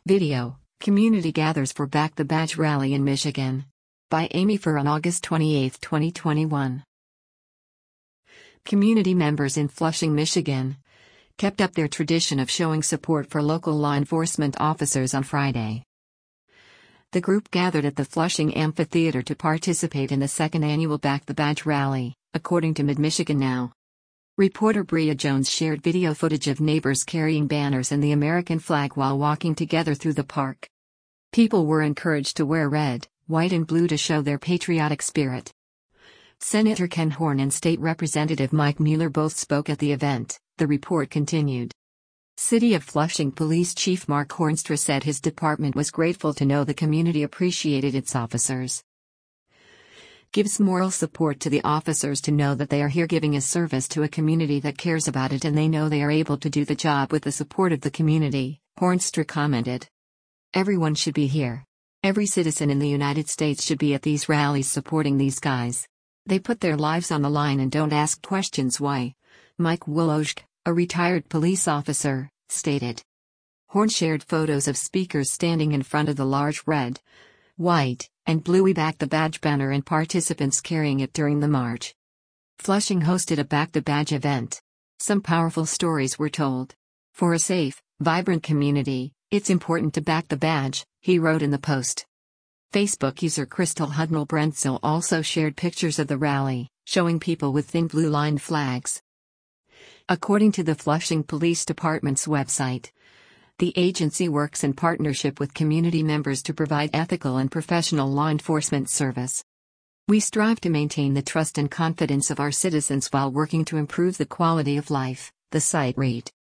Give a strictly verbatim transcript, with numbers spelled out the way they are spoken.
Video: Community gathers for Back the Badge rally in Michigan. By Amy Furr on August twenty-eighth, twenty twenty-one. Community members in Flushing, Michigan, kept up their tradition of showing support for local law enforcement officers on Friday. The group gathered at the Flushing Amphitheater to participate in the second annual Back the Badge rally, according to Mid-Michigan Now. Reporter Bria Jones shared video footage of neighbors carrying banners and the American flag while walking together through the park. People were encouraged to wear red, white and blue to show their patriotic spirit. Senator Ken Horn and State Representative Mike Mueller both spoke at the event, the report continued. City of Flushing Police Chief Mark Hornstra said his department was grateful to know the community appreciated its officers. Gives moral support to the officers to know that they are here giving a service to a community that cares about it and they know they are able to do the job with the support of the community, Hornstra commented. Everyone should be here. Every citizen in the United States should be at these rallies supporting these guys. They put their lives on the line and don't ask questions why, Mike Wolojk, a retired police officer, stated. Horn shared photos of speakers standing in front of the large red, white, and blue We Back the Badge banner and participants carrying it during the march. Flushing hosted a Back the Badge event. Some powerful stories were told. For a safe, vibrant community, it's important to back the badge, he wrote in the post. Facebook user Crystal Hudnall Brentzel also shared pictures of the rally, showing people with thin blue-lined flags. According to the Flushing Police Department's website, the agency works in partnership with community members to provide ethical and professional law enforcement service. We strive to maintain the trust and confidence of our citizens while working to improve the quality of life, the site read.